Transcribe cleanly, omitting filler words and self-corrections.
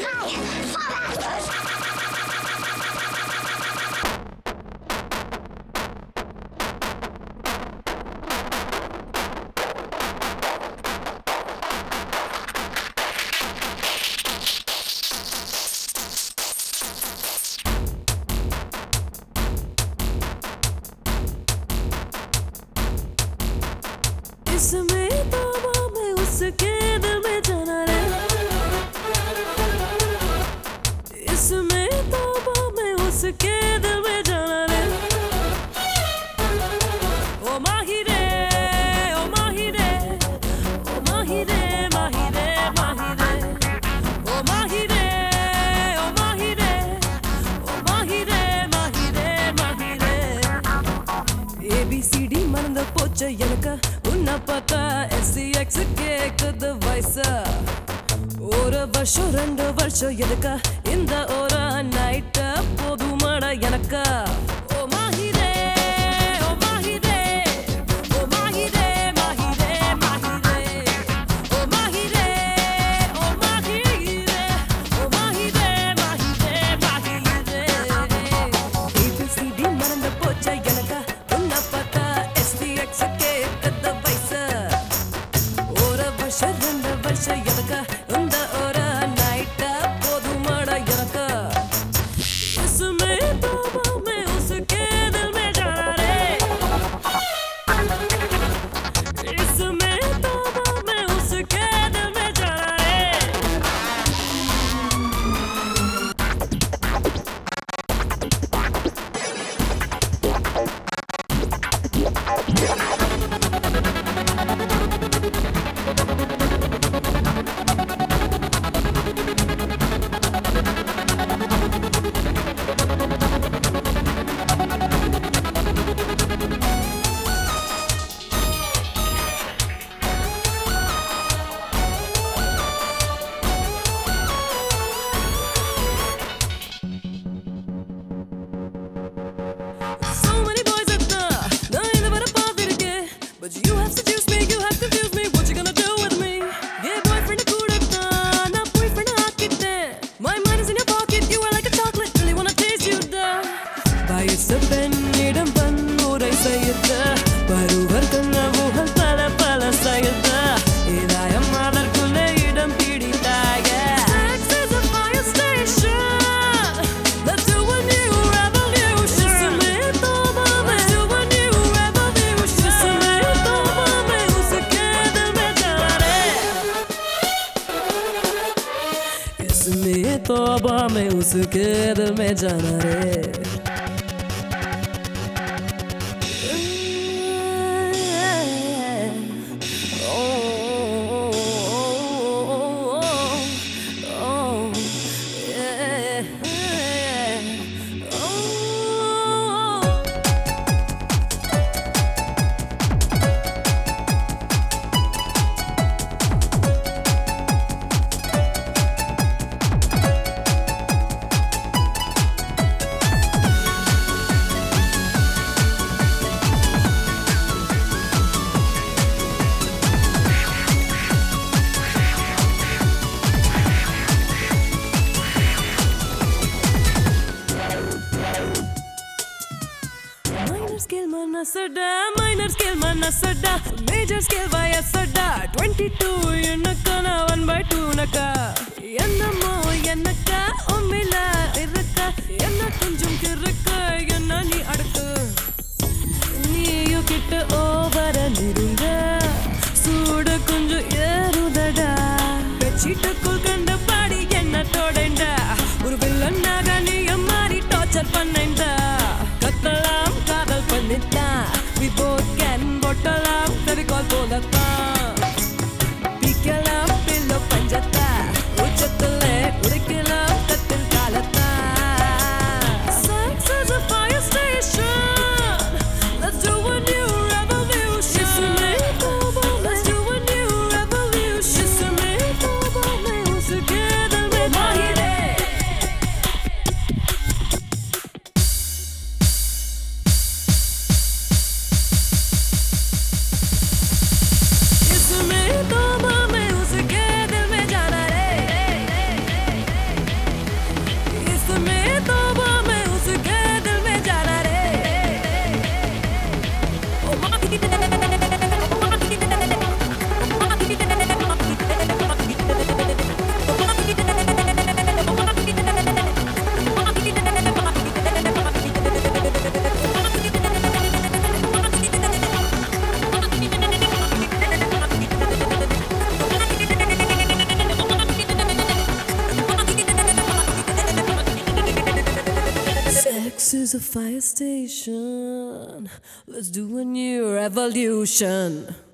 इसमें तौबा मैं उसके दिल में जाना रे इसमें तौबा मैं उसके दिल में जाना रे ओ माही रे ओ माही रे ओ माही रे माही रे माही रे ओ माही रे ओ माही रे ओ माही रे माही रे माही रे ABCD மறந்த போச்ச எனக்கு உன்னை பார்த்தா SCX கேக்குது வயசு ஒரு வருஷம் 2 வருஷம் எதுக்கு இந்த ஒரு நைட் போதுமாடா எனக்கு ஓ மாஹிரே ஓ மாஹிரே ஓ மாஹிரே மாஹிரே மாஹிரே ஓ மாஹிரே ஓ மாஹிரே ஓ மாஹிரே மாஹிரே மாஹிரே ABCD மறந்த போச்ச எனக்கு உன்னை பார்த்தா SCX கேக்குது வயசு ஒரு வருஷம் 2 வருஷம் எதுக்கு இந்த ஒரு நைட் போதுமாடா எனக்கு इसमें तौबा मैं उसके दिल में जाना रे इसमें तौबा मैं उसके दिल में जाना रे So many boys at the நான் என்ன வர பாத்திருக்கேன் but you have seduced me you have confused me what you gonna do with me yeah boyfriend கூட தான் நான் boyfriend ஆக்கிட்டேன் my mind is in your pocket you are like a chocolate really wanna taste you down வயசு பெண்ணிடம் பன்முறை செய்த பருவர் கனவுகள் பல பல செய்த இதயம் அதற்குள்ளே இடம் பிடித்தாய Sex is a fire station let's do a new revolution इसमें तौबा मैं do a new revolution इसमें तौबा मैं उसके दिल में जाना रे इसमें तौबा मैं उसके दिल में जाना रे minor scale manasada major scale vayasada 22 enakana 1/2 naka ennamo enaka ummila irukka enna konjam kirukka enna nee adukku neeyu kitta over nirunga sooda konjam erudada bedsheet kul kanda paadi enna todenda oru villain naga nee mari torture pannenda kattalam kaadal pannita we both can bottle up fevicol polata pikalam pillow panjata uchathule udikalam kattil kalata sex is a fire station let's do a new revolution isme tauba let's do a new revolution isme tauba main uske dil mein mahire Sex is a fire station. Let's do a new revolution.